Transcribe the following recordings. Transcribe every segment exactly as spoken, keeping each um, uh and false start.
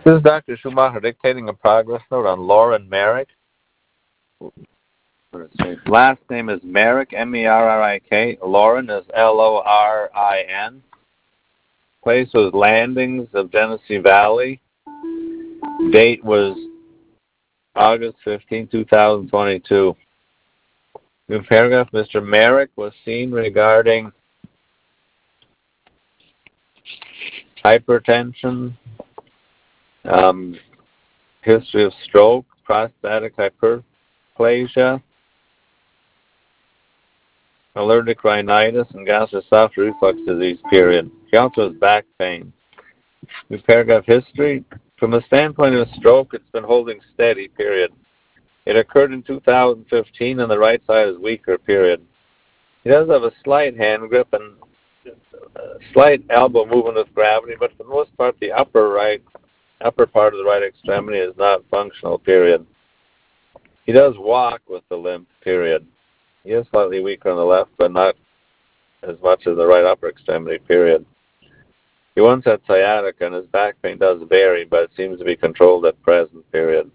This is Doctor Schumacher dictating a progress note on Lauren Merrick. Last name is Merrick, M E R R I K. Lauren is L O R I N. Place was Landings of Genesee Valley. Date was August fifteenth, two thousand twenty-two. New paragraph, Mister Merrick was seen regarding hypertension, um, history of stroke, prostatic hyperplasia, allergic rhinitis, and gastroesophageal reflux disease, period. He also has back pain. New paragraph, history. From the standpoint of stroke, it's been holding steady, period. It occurred in two thousand fifteen, and the right side is weaker, period. He does have a slight hand grip and a slight elbow movement with gravity, but for the most part, the upper right, upper part of the right extremity is not functional, period. He does walk with the limp, period. He is slightly weaker on the left, but not as much as the right upper extremity, period. He once had sciatica, and his back pain does vary, but it seems to be controlled at present, period.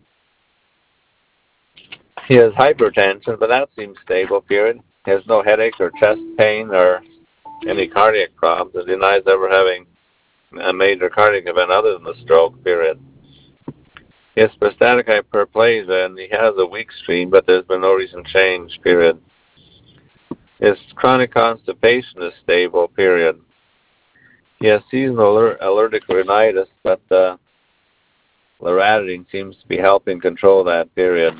He has hypertension, but that seems stable, period. He has no headache or chest pain or any cardiac problems, and denies ever having a major cardiac event other than the stroke, period. He has prostatic hyperplasia, and he has a weak stream, but there's been no recent change, period. His chronic constipation is stable, period. He has seasonal allergic rhinitis, but uh, loratadine seems to be helping control that, period.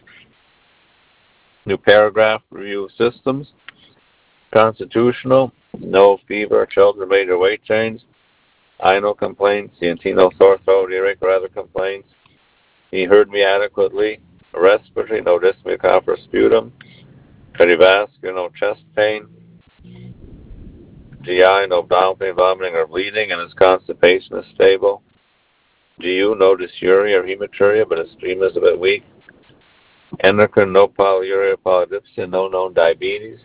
New paragraph, review of systems. Constitutional, no fever, children, major weight change. I no complaints, C N T no sore throat, earache, or other complaints. He heard me adequately. Respiratory, no dyspnea, cough, or sputum. Cardiovascular, no chest pain. G I, no abdominal pain, vomiting, or bleeding, and his constipation is stable. G U, no dysuria or hematuria, but his stream is a bit weak. Endocrine, no polyuria, polydipsia, no known diabetes.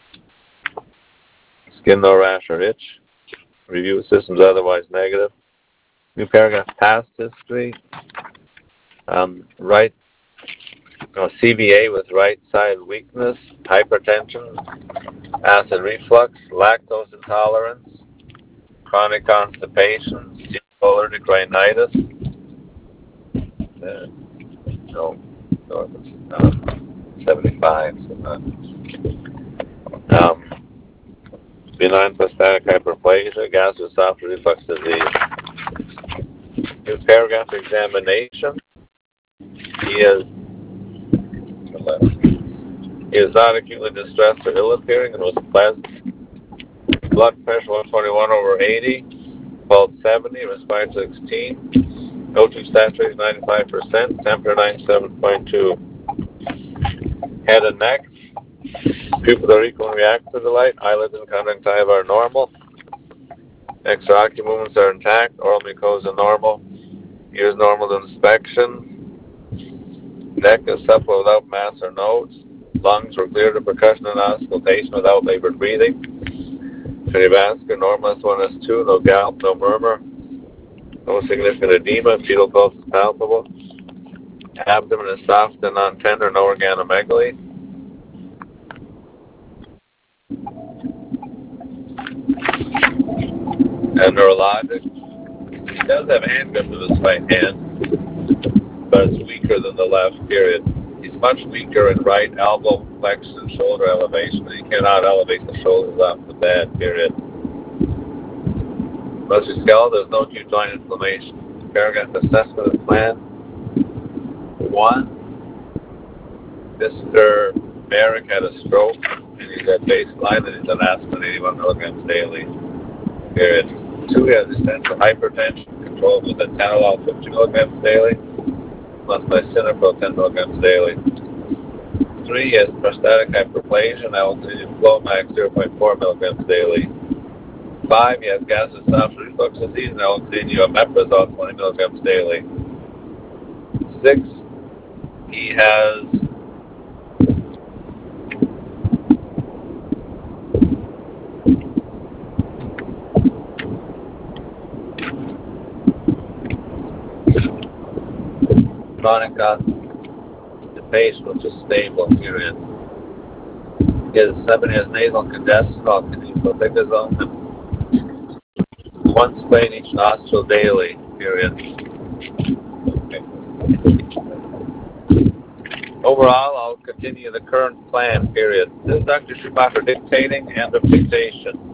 Skin, no rash or itch. Review systems otherwise negative. New paragraph, past history. Um, right, no, C V A with right side weakness, hypertension, acid reflux, lactose intolerance, chronic constipation, seasonal allergic rhinitis. Uh, no, no, um, seventy-five. So not, um, benign prostatic hyperplasia, gastroesophageal reflux disease. New paragraph, examination. He is he is not acutely distressed or ill appearing and was pleasant. Blood pressure one twenty-one over eighty, pulse seventy, respiratory sixteen, O two saturation ninety-five percent, temperature ninety-seven point two. Head and neck, pupils are equal and react to the light, eyelids and conjunctiva are normal, extraocular movements are intact, oral mucosa normal, ears normal to inspection, neck is supple without mass or nodes, lungs were clear to percussion and auscultation without labored breathing, cardiovascular normal S one S two, no gallop, no murmur, no significant edema, fetal pulse is palpable, abdomen is soft and non-tender, no organomegaly. And neurologic, he does have hand grip with his right hand, but it's weaker than the left, period. He's much weaker in right elbow flexion and shoulder elevation. He cannot elevate the shoulders off the bed, period. Musculoskeletal, there's no acute joint inflammation. Paragraph assessment of plan. One, Mister Merrick had a stroke, and he's at baseline, and he's on aspirin eighty-one milligrams daily, period. Two, he has essential hypertension controlled with atenolol fifty milligrams daily, plus lisinopril ten milligrams daily. Three, he has prostatic hyperplasia and allocated Flomax zero point four milligrams daily. Five, he has gastroesophageal reflux disease and allocated omeprazole twenty milligrams daily. Six, he has chronic on the patient, which is stable, period. His seven has nasal congestion, I'll continue fluticasone, and one spray in each nostril daily, period. Okay. Overall, I'll continue the current plan, period. This is Doctor Schumacher dictating and of dictation.